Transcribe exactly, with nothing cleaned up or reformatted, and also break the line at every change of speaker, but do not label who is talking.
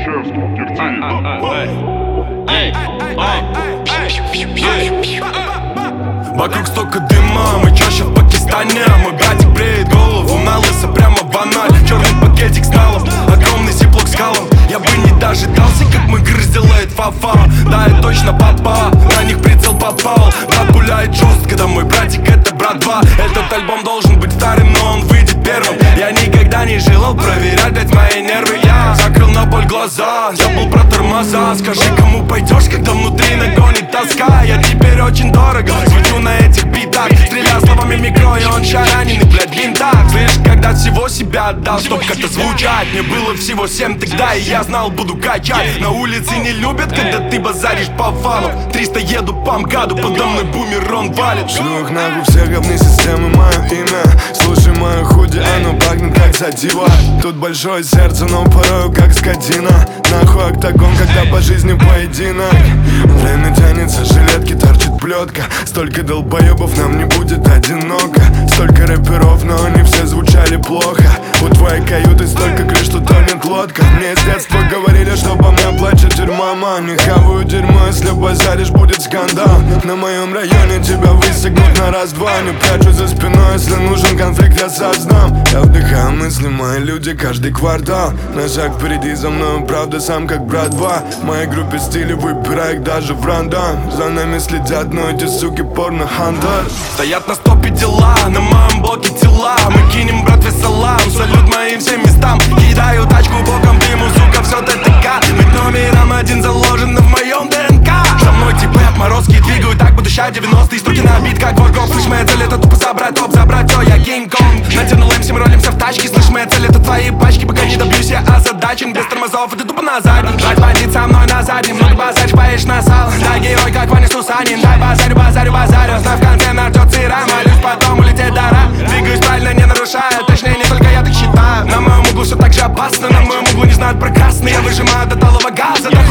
Вокруг столько дыма, мы чаще в Пакистане. Мой братик бреет голову на лысо, прямо баналь. Черный пакетик с налом, огромный зиплок с халом. Я бы не дожидался, как мой грыз делает фафа. Да, я точно попал, на них прицел попал. Брат пуляет жестко, да мой братик это брат два. Этот альбом должен быть вторым, но он выйдет первым. Я никогда не желал проверять, дать мои нервы. Я закрыл на боль глаза, забыл про тормоза. Скажи, кому пойдешь, когда внутри нагонит тоска. Я теперь очень дорого свечу на этих битах, стреляя словами микро, и он шараненный, блядь, винтак. Слышь, когда всего себя отдал, чтоб как-то звучать. Мне было всего семь тогда, и я знал, буду качать. На улице не любят, когда ты базаришь по фану. Триста еду по МКАДу, подо мной бумер, он валит.
Шлю их нахуй, все говны системы, мое имя. Слушай мое худи, оно пахнет как сатива. Тут большое сердце, но порою как скотина. Нахуй октагон, когда по жизни поединок. Время тянется, жилетки торчит плетка. Столько долбоебов, нам не будет одиноко. Столько рэперов, но они все звучали плохо. У твоей каюты столько крыш, что тонет лодка. Мне с детства говорили, что по мне плачет тюрьма. Мам, не хаваю дерьмо, если базаришь, будет скандал. На моем районе тебя высекнут на раз-два. Не прячу за спиной, если нужен конфликт, я создам. Я вдыхаю мысли, мои люди, каждый квартал. На шаг впереди за мной, правда, сам как брат два. В моей группе стилей выбираю их даже в рандом. За нами следят, но эти суки порно-хантер.
Стоят на стопе дела, на моем блоке тела. Мы кинем братве салам, салют моим всем местам. Кидаю тачку боком, дыму, сука, все ТТК. Быть номером один заложено в моем ДНК. За мной типы отморозки двигают так, буду ща девяностые. Стуки на бит, как ворков. Слышь, моя цель это тупо собрать топ, забрать все, я Кинг-Конг. Натянул эм си, мы ролимся в тачке. Слышь, моя цель это твои пачки. Пока не добьюсь я озадачен, без тормозов, и ты тупо на заднем. Брать водить со мной на заднем, много базаришь, поешь на сало. Да, герой, как Ваня Сусанин. Дай базарю, базарю, базарю. Знай, в конце нартет сыра, молюсь, потом улететь дара. Двигаюсь правильно, не нарушая, точнее, не только я так считаю. На моем углу все так же опасно, на моем углу не знают про красный. Я выжимаю до талого газа.